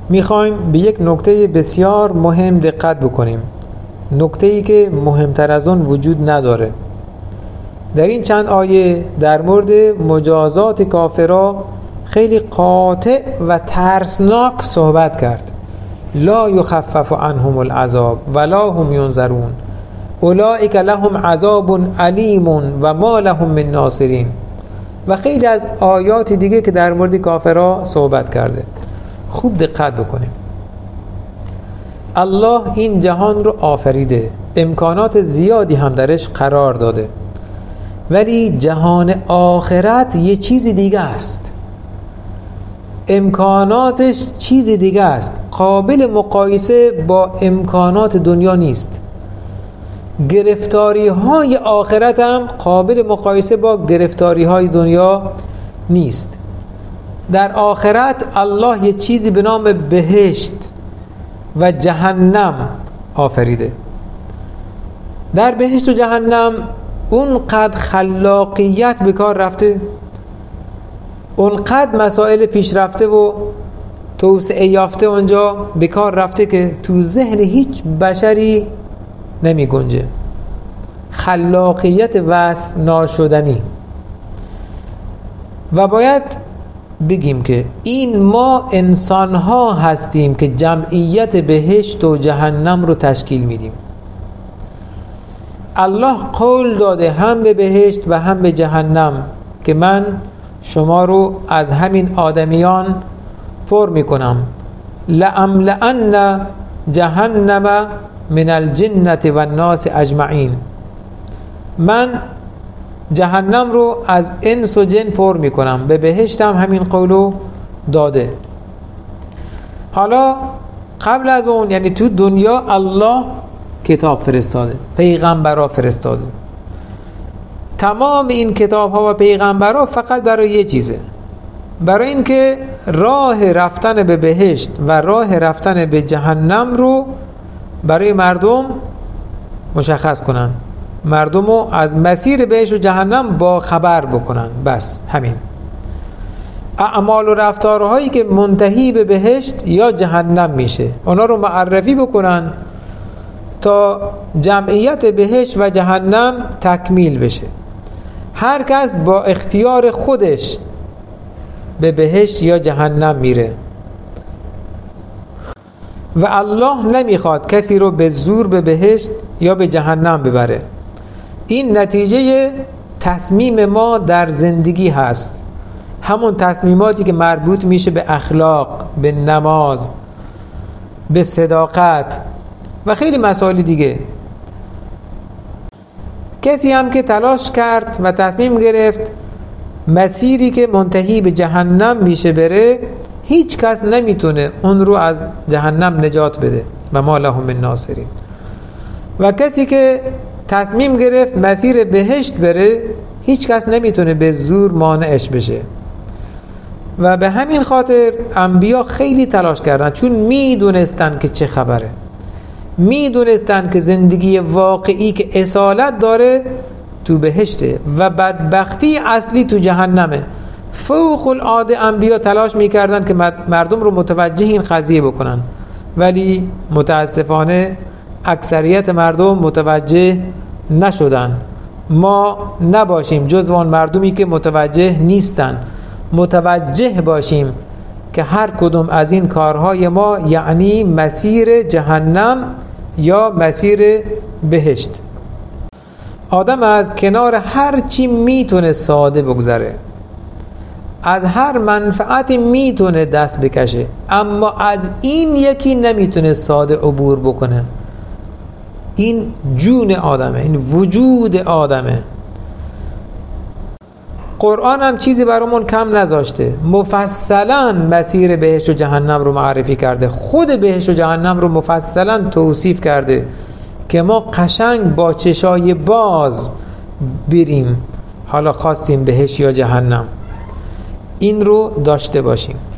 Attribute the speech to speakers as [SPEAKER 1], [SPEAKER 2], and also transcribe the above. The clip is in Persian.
[SPEAKER 1] میخوایم به یک نکته بسیار مهم دقت بکنیم، نکته‌ای که مهمتر از اون وجود نداره. در این چند آیه در مورد مجازات کافرها خیلی قاطع و ترسناک صحبت کرد. لا یخفف عنهم العذاب ولا هم ینظرون اولئک لهم عذاب علیم و ما لهم من ناصرین و خیلی از آیات دیگه که در مورد کافرها صحبت کرده. خوب دقت بکنیم. الله این جهان رو آفریده، امکانات زیادی هم درش قرار داده، ولی جهان آخرت یه چیز دیگه است. امکاناتش چیز دیگه است، قابل مقایسه با امکانات دنیا نیست. گرفتاری های آخرت هم قابل مقایسه با گرفتاری های دنیا نیست. در آخرت الله یه چیزی به نام بهشت و جهنم آفریده. در بهشت و جهنم اونقدر خلاقیت به کار رفته، اونقدر مسائل پیشرفته و توسعه یافته اونجا به کار رفته که تو ذهن هیچ بشری نمی گنجه. خلاقیت وصف ناشدنی. و باید بگیم که این ما انسان ها هستیم که جمعیت بهشت و جهنم رو تشکیل میدیم. الله قول داده هم به بهشت و هم به جهنم که من شما رو از همین آدمیان پر میکنم. لأملأن جهنم من الجنة والناس اجمعین. من جهنم رو از انس و جن پر میکنم. به بهشتم همین قولو داده. حالا قبل از اون، یعنی تو دنیا الله کتاب فرستاده، پیغمبرا فرستاده. تمام این کتاب ها و پیغمبرا فقط برای یه چیزه، برای اینکه راه رفتن به بهشت و راه رفتن به جهنم رو برای مردم مشخص کنن، مردم رو از مسیر بهشت و جهنم با خبر بکنن. بس همین. اعمال و رفتارهایی که منتهی به بهشت یا جهنم میشه اونا رو معرفی بکنن تا جمعیت بهشت و جهنم تکمیل بشه. هر کس با اختیار خودش به بهشت یا جهنم میره و الله نمیخواد کسی رو به زور به بهشت یا به جهنم ببره. این نتیجه تصمیم ما در زندگی هست، همون تصمیماتی که مربوط میشه به اخلاق، به نماز، به صداقت و خیلی مسائل دیگه. کسی هم که تلاش کرد و تصمیم گرفت مسیری که منتهی به جهنم میشه بره، هیچ کس نمیتونه اون رو از جهنم نجات بده و ما لهم من ناصرین. و کسی که تصمیم گرفت مسیر بهشت بره، هیچ کس نمیتونه به زور مانعش بشه. و به همین خاطر انبیا خیلی تلاش کردن، چون میدونستن که چه خبره، میدونستن که زندگی واقعی که اصالت داره تو بهشته و بدبختی اصلی تو جهنمه. فوق العاده انبیا تلاش میکردن که مردم رو متوجه این قضیه بکنن، ولی متاسفانه اکثریت مردم متوجه نشدن. ما نباشیم جزو اون مردمی که متوجه نیستن، متوجه باشیم که هر کدوم از این کارهای ما یعنی مسیر جهنم یا مسیر بهشت. آدم از کنار هر چی میتونه ساده بگذره، از هر منفعتی میتونه دست بکشه، اما از این یکی نمیتونه ساده عبور بکنه. این جون آدمه، این وجود آدمه. قرآن هم چیزی برامون کم نذاشته، مفصلا مسیر بهشت و جهنم رو معرفی کرده، خود بهشت و جهنم رو مفصلا توصیف کرده که ما قشنگ با چشای باز بریم، حالا خواستیم بهشت یا جهنم. این رو داشته باشیم.